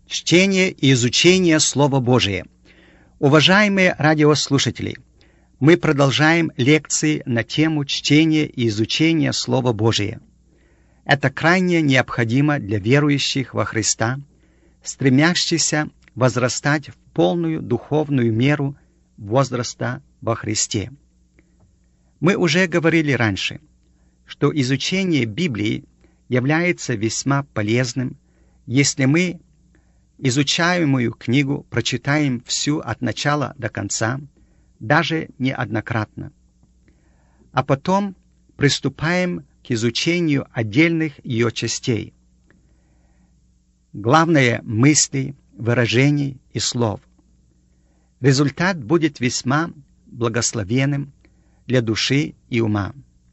Чтение и изучение Слова Божия. Уважаемые радиослушатели, мы продолжаем лекции на тему чтения и изучения Слова Божия. Это крайне необходимо для верующих во Христа, стремящихся возрастать в полную духовную меру возраста во Христе. Мы уже говорили раньше, что изучение Библии является весьма полезным, если мы изучаемую книгу прочитаем всю от начала до конца, даже неоднократно, а потом приступаем к изучению отдельных ее частей. Главное — мыслей, выражений и слов. Результат будет весьма благословенным для души и ума.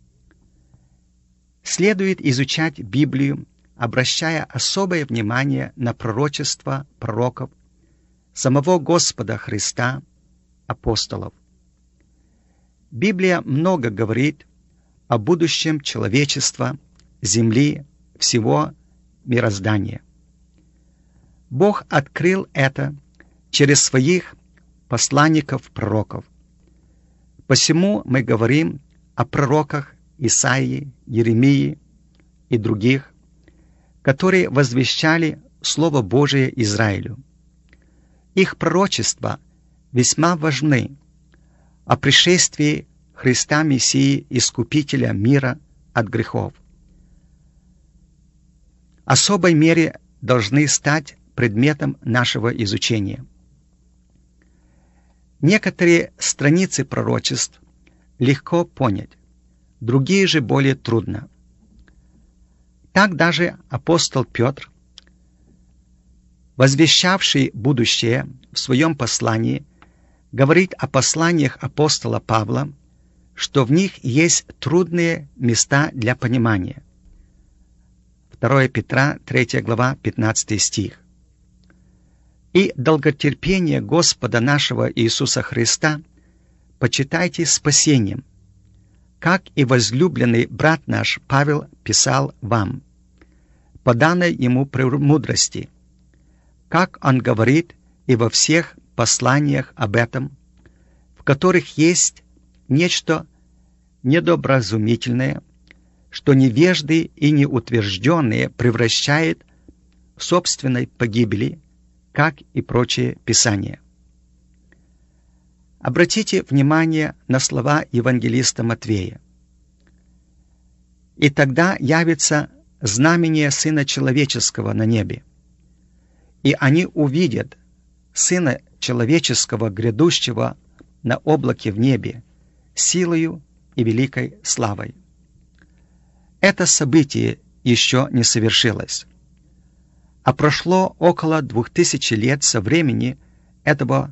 Следует изучать Библию, обращая особое внимание на пророчества пророков, самого Господа Христа, апостолов. Библия много говорит о будущем человечества, земли, всего мироздания. Бог открыл это через своих посланников-пророков. Посему мы говорим о пророках Исаии, Еремии и других, которые возвещали Слово Божие Израилю. Их пророчества весьма важны о пришествии Христа Мессии, Искупителя мира от грехов. В особой мере должны стать предметом нашего изучения. Некоторые страницы пророчеств легко понять, другие же более трудно. Так даже апостол Петр, возвещавший будущее в своем послании, говорит о посланиях апостола Павла, что в них есть трудные места для понимания. 2 Петра, 3 глава, 15 стих. «И долготерпение Господа нашего Иисуса Христа почитайте спасением, как и возлюбленный брат наш Павел писал вам, по данной ему премудрости, как он говорит и во всех посланиях об этом, в которых есть нечто недобразумительное, что невежды и неутвержденные превращает в собственной погибели, как и прочие писания». Обратите внимание на слова евангелиста Матвея. «И тогда явится знамение Сына Человеческого на небе, и они увидят Сына Человеческого, грядущего на облаке в небе, силою и великой славой». Это событие еще не совершилось, а прошло около 2000 лет со времени это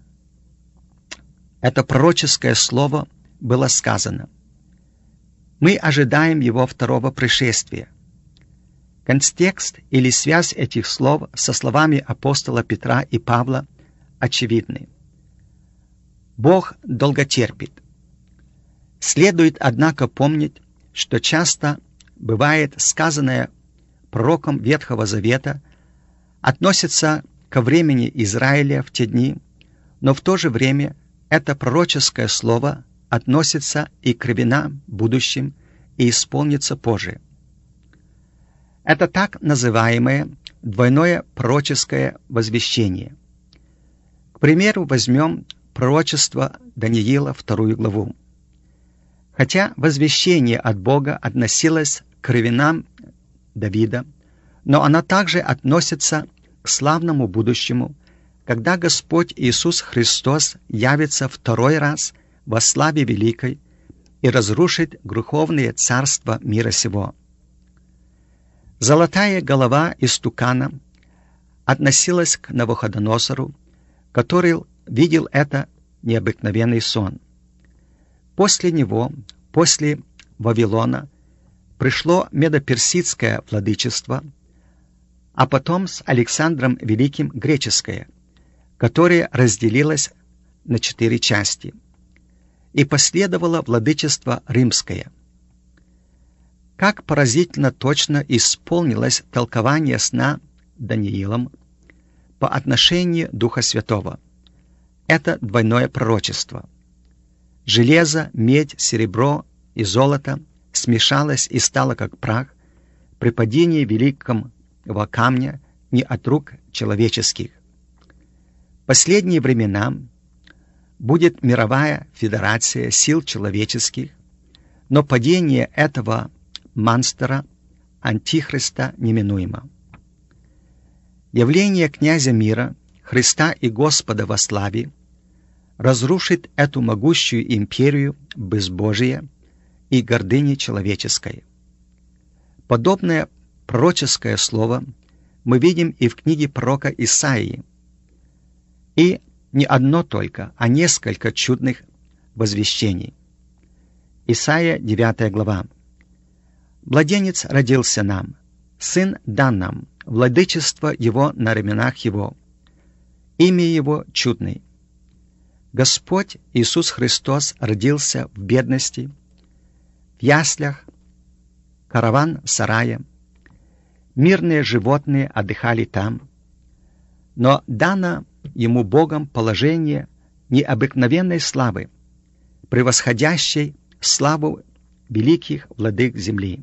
пророческое слово было сказано. Мы ожидаем его второго пришествия. Контекст или связь этих слов со словами апостола Петра и Павла очевидны. Бог долготерпит. Следует, однако, помнить, что часто бывает сказанное пророком Ветхого Завета относится ко времени Израиля в те дни, но в то же время это пророческое слово относится и к временам будущим и исполнится позже. Это так называемое двойное пророческое возвещение. К примеру, возьмем пророчество Даниила, 2 главу. Хотя возвещение от Бога относилось к временам Давида, но оно также относится к славному будущему, когда Господь Иисус Христос явится второй раз во славе великой и разрушит греховное царство мира сего. Золотая голова истукана относилась к Навуходоносору, который видел это необыкновенный сон. После него, после Вавилона, пришло медоперсидское владычество, а потом с Александром Великим греческое, которое разделилось на 4 части, и последовало владычество римское. Как поразительно точно исполнилось толкование сна Даниилом, по отношению Духа Святого. Это двойное пророчество. Железо, медь, серебро и золото смешалось и стало как прах при падении великого камня не от рук человеческих. В последние времена будет мировая федерация сил человеческих, но падение этого монстра, Антихриста, неминуемо. Явление князя мира, Христа и Господа во славе, разрушит эту могущую империю безбожия и гордыни человеческой. Подобное пророческое слово мы видим и в книге пророка Исаии, и не одно только, а несколько чудных возвещений. Исаия, 9 глава. «Младенец родился нам, сын дан нам, владычество его на раменах его, имя его чудный. Господь Иисус Христос родился в бедности, в яслях, караван-сарае, мирные животные отдыхали там, но дано ему Богом положение необыкновенной славы, превосходящей славу великих владык земли.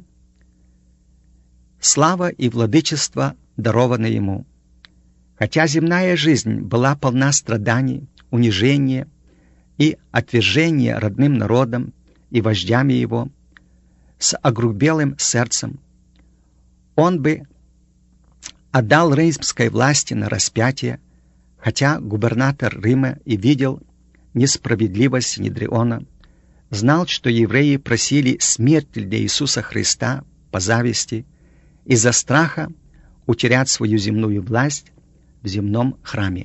Слава и владычество дарованы ему. Хотя земная жизнь была полна страданий, унижения и отвержения родным народом и вождями его, с огрубелым сердцем, он бы отдал римской власти на распятие, хотя губернатор Рима и видел несправедливость Синедриона, знал, что евреи просили смерти для Иисуса Христа по зависти из-за страха утерять свою земную власть в земном храме.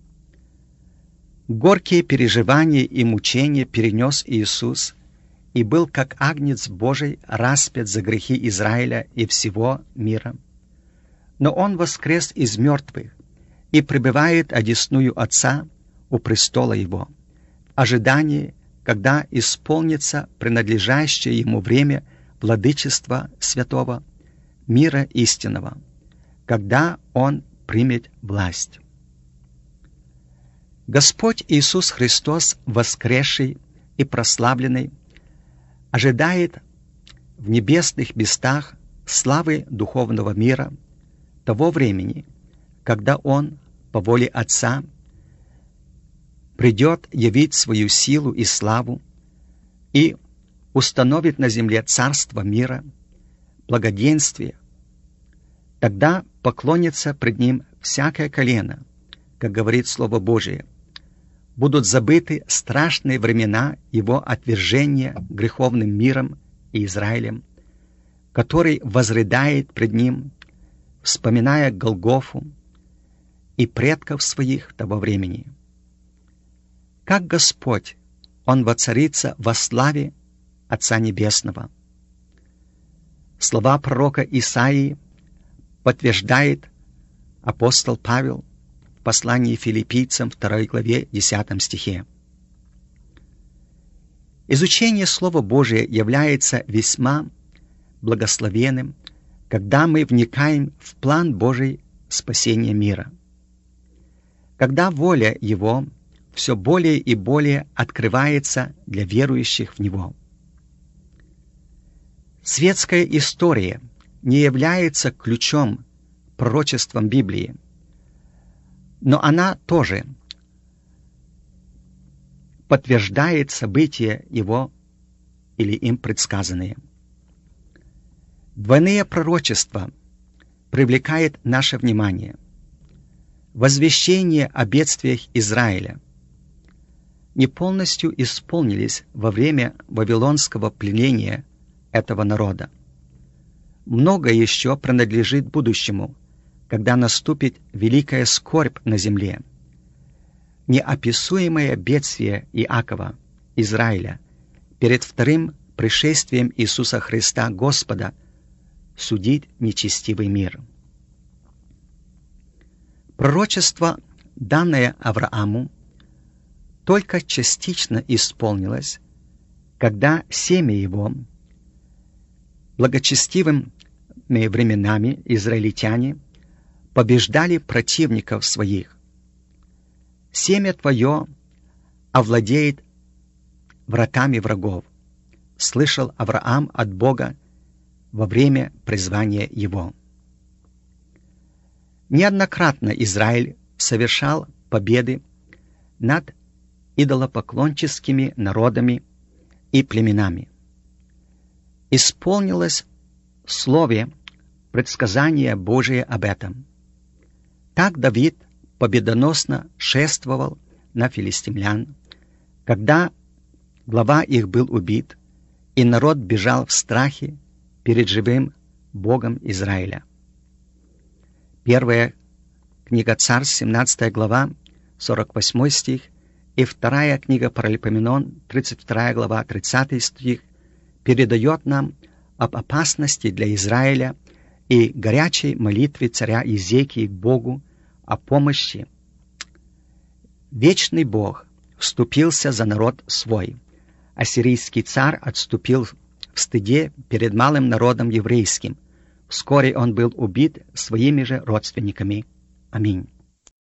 Горькие переживания и мучения перенес Иисус и был, как агнец Божий, распят за грехи Израиля и всего мира. Но Он воскрес из мертвых и пребывает одесную Отца у престола Его, в ожидании, когда исполнится принадлежащее Ему время владычества святого, мира истинного, когда Он примет власть. Господь Иисус Христос, воскресший и прославленный, ожидает в небесных местах славы духовного мира того времени, когда Он, по воле Отца, придет явить свою силу и славу и установит на земле царство мира, благоденствие. Тогда поклонится пред Ним всякое колено, как говорит Слово Божие. Будут забыты страшные времена Его отвержения греховным миром и Израилем, который возрыдает пред Ним, вспоминая Голгофу и предков своих того времени. Как Господь, Он воцарится во славе Отца Небесного. Слова пророка Исаии подтверждает апостол Павел в послании Филиппийцам 2 главе 10 стихе. Изучение Слова Божия является весьма благословенным, когда мы вникаем в план Божий спасения мира. Когда воля Его все более и более открывается для верующих в Него. Светская история не является ключом пророчеством Библии, но она тоже подтверждает события Его или им предсказанные. Двойные пророчества привлекают наше внимание. Возвещение о бедствиях Израиля не полностью исполнились во время вавилонского пленения этого народа. Много еще принадлежит будущему, когда наступит великая скорбь на земле. Неописуемое бедствие Иакова, Израиля, перед вторым пришествием Иисуса Христа Господа судит нечестивый мир. Пророчество, данное Аврааму, только частично исполнилось, когда семя его, благочестивыми временами израильтяне, побеждали противников своих. Семя твое овладеет вратами врагов, слышал Авраам от Бога во время призвания его. Неоднократно Израиль совершал победы над идолопоклонческими народами и племенами. Исполнилось в слове предсказание Божие об этом. Так Давид победоносно шествовал на филистимлян, когда глава их был убит, и народ бежал в страхе перед живым Богом Израиля. Первая книга Царств, 17 глава, 48 стих, и вторая книга Паралипоменон, 32 глава, 30 стих, передает нам об опасности для Израиля и горячей молитве царя Иезекии к Богу о помощи. Вечный Бог вступился за народ свой. Ассирийский царь отступил в стыде перед малым народом еврейским. Вскоре он был убит своими же родственниками. Аминь.